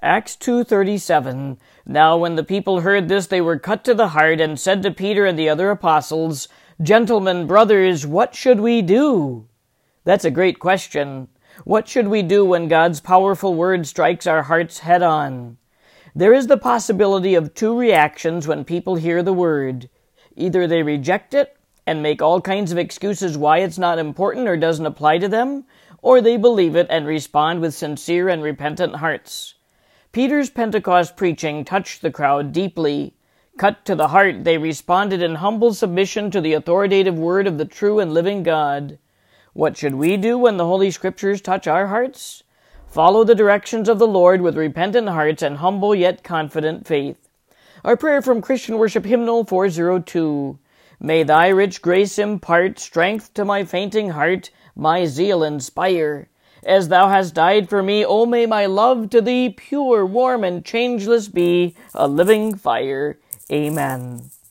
Acts 2:37. Now when the people heard this, they were cut to the heart, and said to Peter and the other apostles, Gentlemen, brothers, what should we do? That's a great question. What should we do when God's powerful word strikes our hearts head on? There is the possibility of two reactions when people hear the word. Either they reject it and make all kinds of excuses why it's not important or doesn't apply to them, or they believe it and respond with sincere and repentant hearts. Peter's Pentecost preaching touched the crowd deeply. Cut to the heart, they responded in humble submission to the authoritative word of the true and living God. What should we do when the Holy Scriptures touch our hearts? Follow the directions of the Lord with repentant hearts and humble yet confident faith. Our prayer from Christian Worship Hymnal 402. May thy rich grace impart strength to my fainting heart, my zeal inspire. As thou hast died for me, O may my love to thee pure, warm, and changeless be, a living fire. Amen.